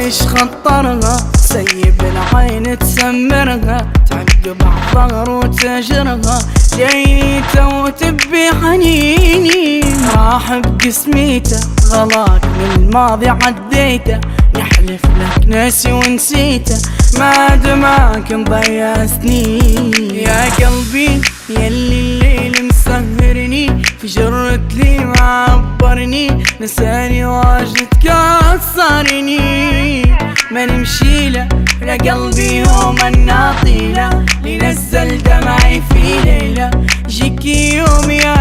ويش خطرها سيب العين تسمرها تعقب عالظهر وتجرها جيته وتبي حنيني راح بقسميته غلاك من الماضي عديته يحلف لك ناسي ونسيته ما دماك مضيع سنين يا قلبي يلي الليل مسهرني في جرة لي ما عبرني نساني واجد كسرني ما نمشي له قلبي يوم الناطيله لنزل دمعي في ليله جيكي يوم يا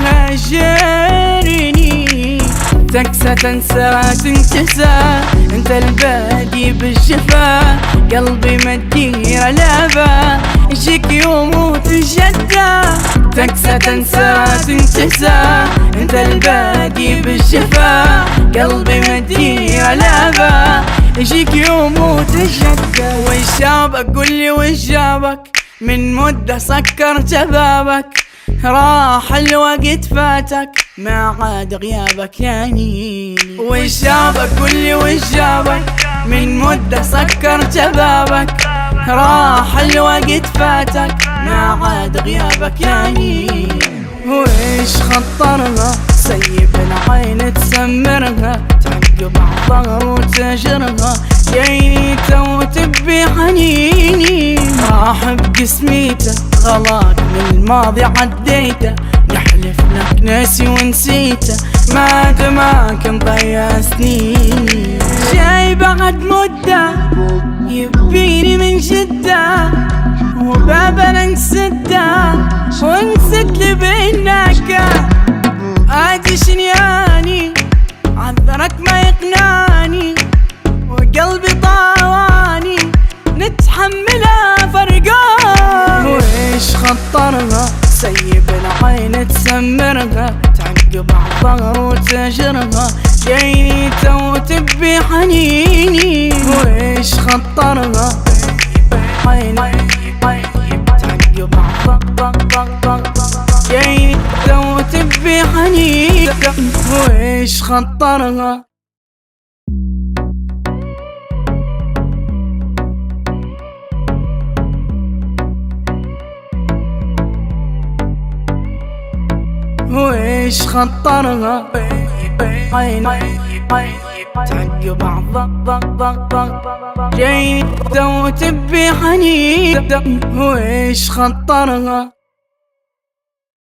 هاجرني تكسى تنسى تنكسى انت البادي بالجفا قلبي ما تدير لابا يجيك يوم وتجدى تكسى تنسى تنكسى انت البادي بالجفا قلبي ما تدير لابا يجيك يوم وتجدى وش جابك قولي وش جابك من مدة سكر جبابك راح الوقت فاتك ما عاد غيابك يا نيلي وش جابك قولي وش جابك من مدة سكر جبابك راح الوقت فاتك ما عاد غيابك يا نيلي ويش خطرها سيب العين تسمرها تعقب عالظهر وتجرها جيته وتبي حنيني راح بقسميته غلاك من الماضي عديته يحلف لك ناسي ونسيته ما دماك مضيع سنين جاي بعد مدة يبيني من جدة وبابنا انسده ونسد لي بينك عادي شنياني عذرك ما يقنعني وقلبي طاواني نتحملها فرقان ويش خطرها سيب العين تسمرها تعقب عالظهر وتجرها جيته وتبي حنيني ويش خطرها عين تعقب عالظهر جيته وتبي حنيني ويش خطرها ويش خطرها عين تعقب عالظهر جيته وتبي حنين ويش خطرها